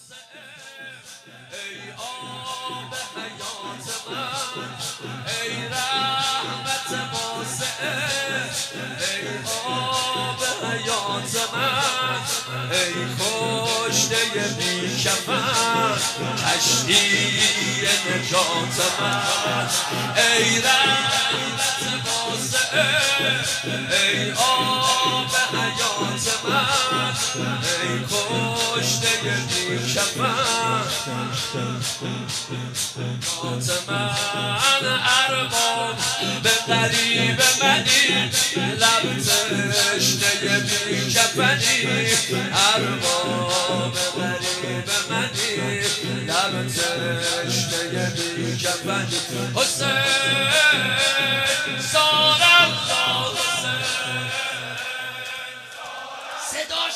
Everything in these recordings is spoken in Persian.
ای آب حیات من، ای رحمت واسعه، ای آب حیات من، ای کشته بی کفن، کشتی نجات من، ای رحمت واسعه، ای آب حیات من، ای کشته بی کفن، من ارباب به غریب منی، لب تشنه بی کفنی، ارباب به غریب منی، لب تشنه بی کفنی. حسین سار الله حسین، صداش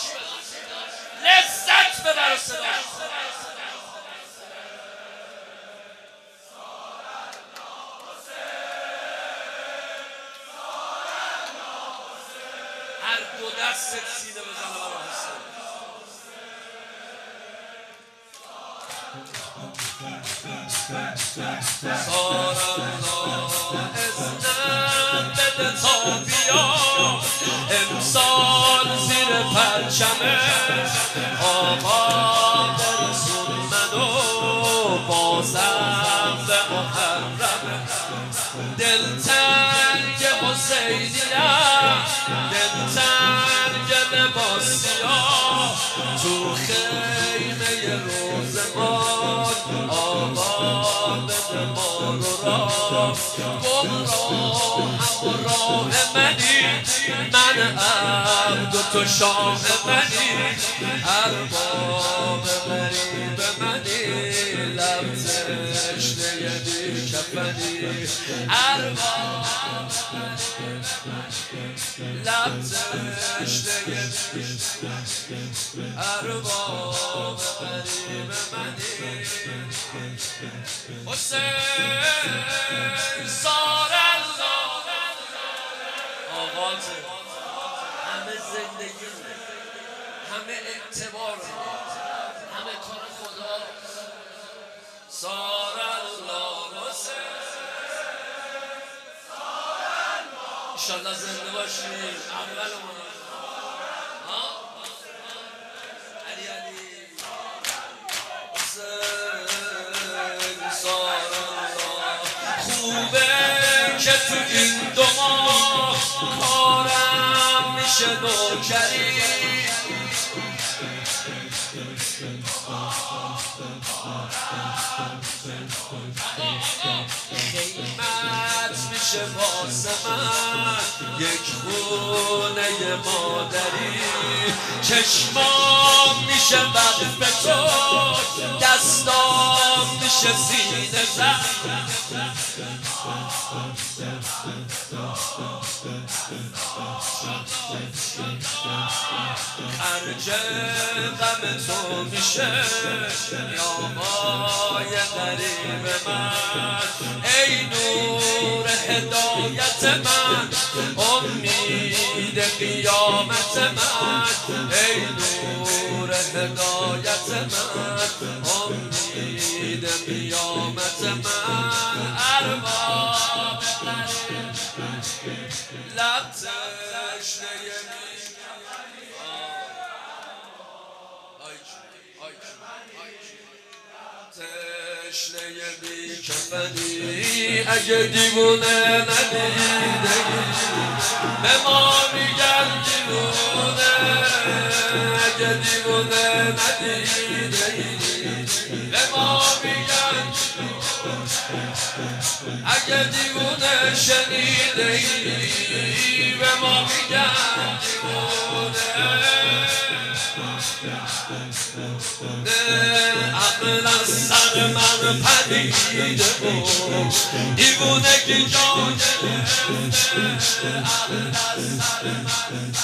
لذت ببر صداش. هر دو دست سینه بزنه برای حسین. سار الله اذنم بده تا بیا، امسال زیر پرچمه آقا برسون منو، بازم به محرمه. دلتنگ حسینیم، دلتنگ لباسیا، تو خیمه روزگار آقا بده ما رو راه. گمراه هم راه منی، من عبد و تو شاه منی، ارباب غریب منی، لب تشنه بی کفنی، ارباب لب تشنه بی کفنی، ارباب غریب منی. حسین سار الله آغاز همه زندگی، همه اعتبار، همه کار خدا. سار الله حسین، انشالله زنده باشیم. اولمون علی علی حسین سار الله. خوبه که تو این دو ماه کارم میشه نوکری، خیمت میشه واسه من یک خونه مادری، چشمام میشه وقف تو، دستام میشه سینه زن، خرج غم تو میشه آقای غریب من، ای نور هدایت من، امید قیامت من، ای نور هدایت من، امید قیامت من، ارباب لب تشنه تشنه بی کفنی، اگه دیوونه ندیدگی به ما میگن دیوونه، اگه دیوونه ندیدگی به ما میگن، اگه دیوونه شنیدگی به ما میگن دیوونه. عقل از سر من پدیده بود، دیوونگی جا گرفته، عقل از سر من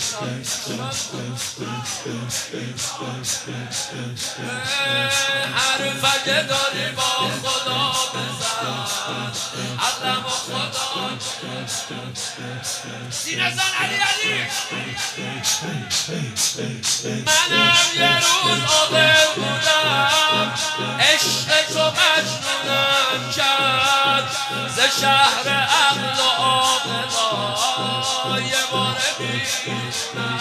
حرف اگه داری با خدا بزن، عقلم و خدا سینه زن علی علی. منم یه روز عاقل بودم، ز شهر عقل و عاقلا یه باره بیرونم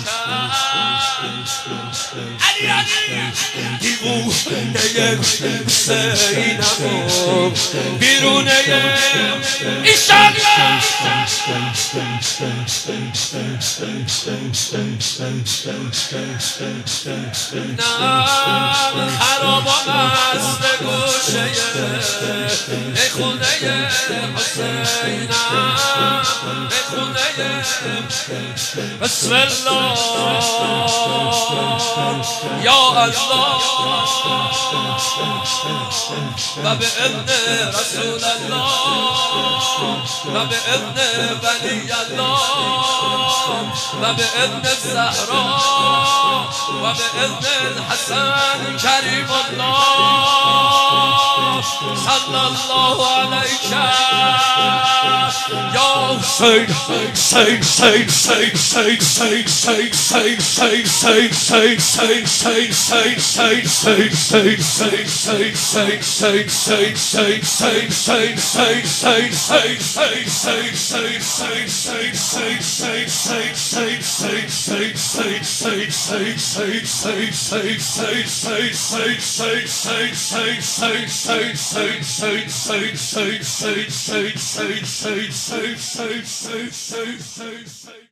علی دیوونه حسینم بیرونه ایشالله نه خراب و مست گوشه ای خونه حسینم ای خونه بسم الله یا الله و به ابن رسول الله و به ابن ولی الله و به ابن زهرا و به ابن الحسن کریم الله صلی الله علیک یا حسین حسین حسین حسین حسین حسین حسین